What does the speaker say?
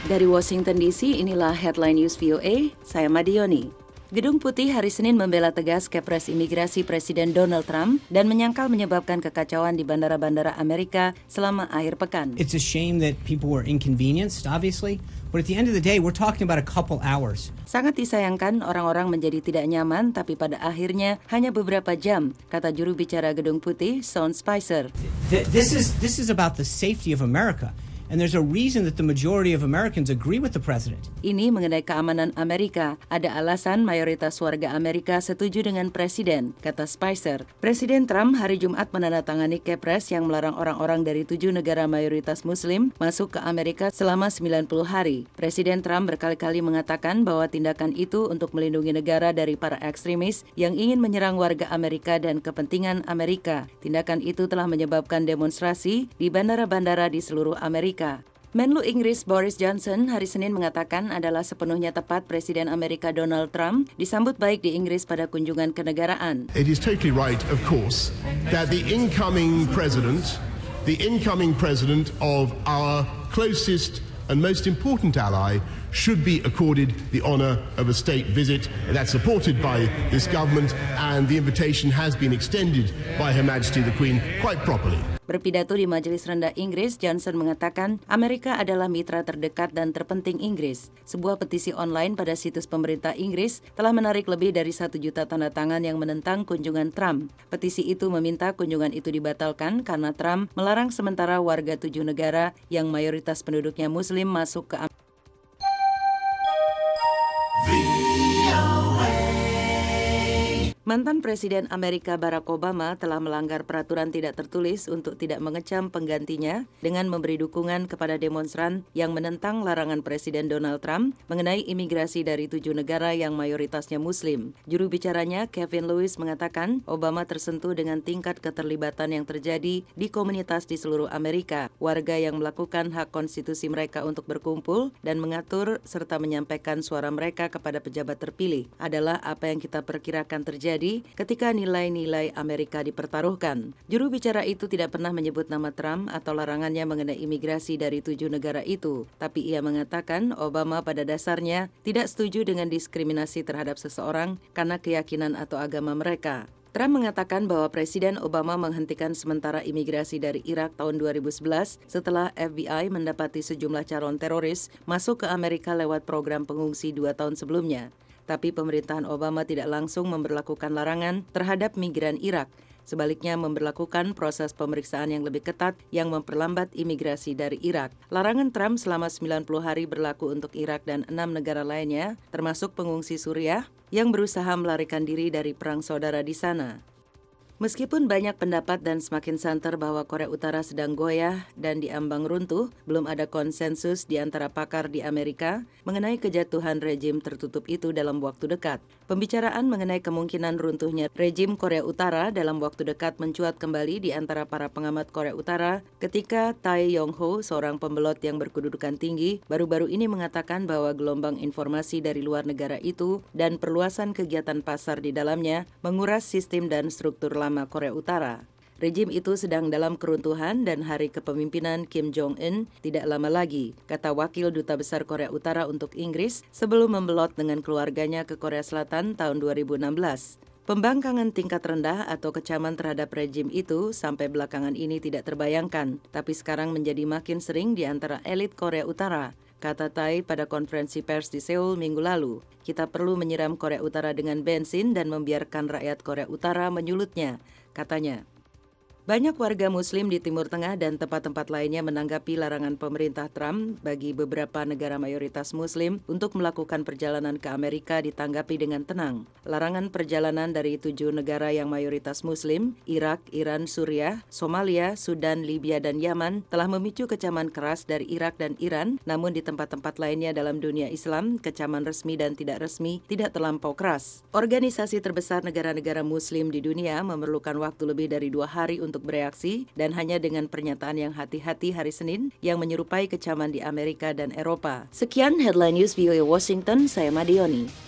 Dari Washington DC, inilah Headline News VOA, saya Madioni. Gedung Putih hari Senin membela tegas Kepres Imigrasi Presiden Donald Trump dan menyangkal menyebabkan kekacauan di bandara-bandara Amerika selama akhir pekan. It's a shame that people were inconvenienced, obviously, but at the end of the day, we're talking about a couple hours. Sangat disayangkan orang-orang menjadi tidak nyaman, tapi pada akhirnya hanya beberapa jam, kata juru bicara Gedung Putih, Sean Spicer. This is about the safety of America. And there's a reason that the majority of Americans agree with the president. Ini mengenai keamanan Amerika. Ada alasan mayoritas warga Amerika setuju dengan presiden, kata Spicer. Presiden Trump hari Jumat menandatangani Kepres yang melarang orang-orang dari 7 negara mayoritas Muslim masuk ke Amerika selama 90 hari. Presiden Trump berkali-kali mengatakan bahwa tindakan itu untuk melindungi negara dari para ekstremis yang ingin menyerang warga Amerika dan kepentingan Amerika. Tindakan itu telah menyebabkan demonstrasi di bandara-bandara di seluruh Amerika. Menlu Inggris Boris Johnson hari Senin mengatakan adalah sepenuhnya tepat Presiden Amerika Donald Trump disambut baik di Inggris pada kunjungan kenegaraan. It is totally right, of course, that the incoming president of our closest and most important ally should be accorded the honor of a state visit. That's supported by this government, and the invitation has been extended by Her Majesty the Queen quite properly. Berpidato di Majelis Rendah Inggris, Johnson mengatakan Amerika adalah mitra terdekat dan terpenting Inggris. Sebuah petisi online pada situs pemerintah Inggris telah menarik lebih dari 1 juta tanda tangan yang menentang kunjungan Trump. Petisi itu meminta kunjungan itu dibatalkan karena Trump melarang sementara warga 7 negara yang mayoritas penduduknya Muslim masuk ke Amerika. Mantan Presiden Amerika Barack Obama telah melanggar peraturan tidak tertulis untuk tidak mengecam penggantinya dengan memberi dukungan kepada demonstran yang menentang larangan Presiden Donald Trump mengenai imigrasi dari 7 negara yang mayoritasnya Muslim. Juru bicaranya Kevin Lewis mengatakan Obama tersentuh dengan tingkat keterlibatan yang terjadi di komunitas di seluruh Amerika, warga yang melakukan hak konstitusi mereka untuk berkumpul dan mengatur serta menyampaikan suara mereka kepada pejabat terpilih adalah apa yang kita perkirakan terjadi ketika nilai-nilai Amerika dipertaruhkan. Juru bicara itu tidak pernah menyebut nama Trump atau larangannya mengenai imigrasi dari 7 negara itu, tapi ia mengatakan Obama pada dasarnya tidak setuju dengan diskriminasi terhadap seseorang karena keyakinan atau agama mereka. Trump mengatakan bahwa Presiden Obama menghentikan sementara imigrasi dari Irak tahun 2011 setelah FBI mendapati sejumlah calon teroris masuk ke Amerika lewat program pengungsi 2 tahun sebelumnya. Tapi pemerintahan Obama tidak langsung memberlakukan larangan terhadap migran Irak. Sebaliknya memberlakukan proses pemeriksaan yang lebih ketat yang memperlambat imigrasi dari Irak. Larangan Trump selama 90 hari berlaku untuk Irak dan 6 negara lainnya, termasuk pengungsi Suriah yang berusaha melarikan diri dari perang saudara di sana. Meskipun banyak pendapat dan semakin santer bahwa Korea Utara sedang goyah dan diambang runtuh, belum ada konsensus di antara pakar di Amerika mengenai kejatuhan rejim tertutup itu dalam waktu dekat. Pembicaraan mengenai kemungkinan runtuhnya rejim Korea Utara dalam waktu dekat mencuat kembali di antara para pengamat Korea Utara ketika Tae Yong-ho, seorang pembelot yang berkedudukan tinggi, baru-baru ini mengatakan bahwa gelombang informasi dari luar negara itu dan perluasan kegiatan pasar di dalamnya menguras sistem dan struktur lama Korea Utara. Rejim itu sedang dalam keruntuhan dan hari kepemimpinan Kim Jong-un tidak lama lagi, kata Wakil Duta Besar Korea Utara untuk Inggris sebelum membelot dengan keluarganya ke Korea Selatan tahun 2016. Pembangkangan tingkat rendah atau kecaman terhadap rejim itu sampai belakangan ini tidak terbayangkan, tapi sekarang menjadi makin sering di antara elit Korea Utara, kata Tae pada konferensi pers di Seoul minggu lalu. Kita perlu menyiram Korea Utara dengan bensin dan membiarkan rakyat Korea Utara menyulutnya, katanya. Banyak warga Muslim di Timur Tengah dan tempat-tempat lainnya menanggapi larangan pemerintah Trump bagi beberapa negara mayoritas Muslim untuk melakukan perjalanan ke Amerika ditanggapi dengan tenang. Larangan perjalanan dari 7 negara yang mayoritas Muslim, Irak, Iran, Suriah, Somalia, Sudan, Libya, dan Yaman telah memicu kecaman keras dari Irak dan Iran, namun di tempat-tempat lainnya dalam dunia Islam, kecaman resmi dan tidak resmi tidak terlampau keras. Organisasi terbesar negara-negara Muslim di dunia memerlukan waktu lebih dari 2 hari untuk bereaksi dan hanya dengan pernyataan yang hati-hati hari Senin yang menyerupai kecaman di Amerika dan Eropa. Sekian Headline News VOA Washington, saya Madioni.